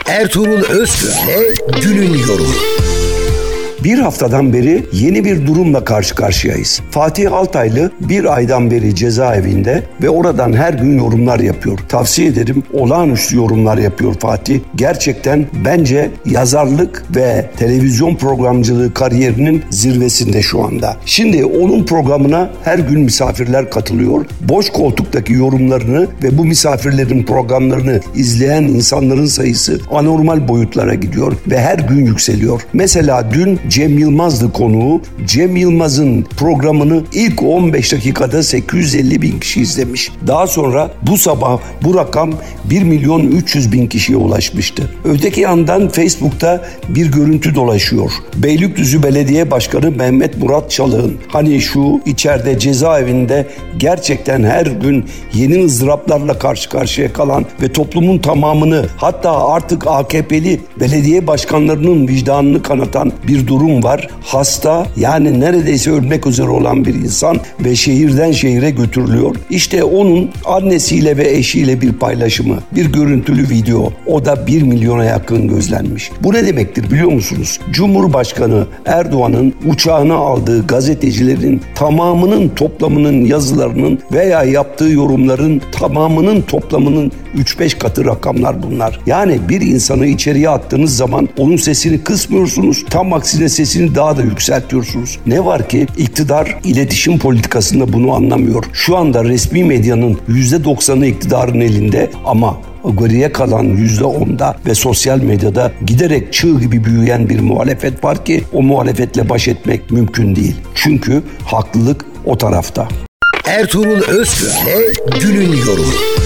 Ertuğrul Özkök Günün Yorumu. Bir haftadan beri yeni bir durumla karşı karşıyayız. Fatih Altaylı bir aydan beri cezaevinde ve oradan her gün yorumlar yapıyor. Tavsiye ederim, olağanüstü yorumlar yapıyor Fatih. Gerçekten bence yazarlık ve televizyon programcılığı kariyerinin zirvesinde şu anda. Şimdi onun programına her gün misafirler katılıyor. Boş koltuktaki yorumlarını ve bu misafirlerin programlarını izleyen insanların sayısı anormal boyutlara gidiyor ve her gün yükseliyor. Mesela dün Cem Yılmaz'dı konuğu. Cem Yılmaz'ın programını ilk 15 dakikada 850 bin kişi izlemiş. Daha sonra bu sabah bu rakam 1.300.000 kişiye ulaşmıştı. Öteki yandan Facebook'ta bir görüntü dolaşıyor. Beylikdüzü Belediye Başkanı Mehmet Murat Çalık'ın, hani şu içeride cezaevinde gerçekten her gün yeni ızdıraplarla karşı karşıya kalan ve toplumun tamamını, hatta artık AKP'li belediye başkanlarının vicdanını kanatan bir durum var. Hasta, yani neredeyse ölmek üzere olan bir insan ve şehirden şehire götürülüyor. İşte onun annesiyle ve eşiyle bir paylaşımı, bir görüntülü video. O da 1 milyona yakın gözlenmiş. Bu ne demektir biliyor musunuz? Cumhurbaşkanı Erdoğan'ın uçağına aldığı gazetecilerin tamamının toplamının yazılarının veya yaptığı yorumların tamamının toplamının 3-5 katı rakamlar bunlar. Yani bir insanı içeriye attığınız zaman onun sesini kısmıyorsunuz. Tam aksine sesini daha da yükseltiyorsunuz. Ne var ki iktidar iletişim politikasında bunu anlamıyor. Şu anda resmi medyanın %90'ı iktidarın elinde ama geriye kalan %10'da ve sosyal medyada giderek çığ gibi büyüyen bir muhalefet var ki o muhalefetle baş etmek mümkün değil. Çünkü haklılık o tarafta. Ertuğrul Özkök Günün Yorumu.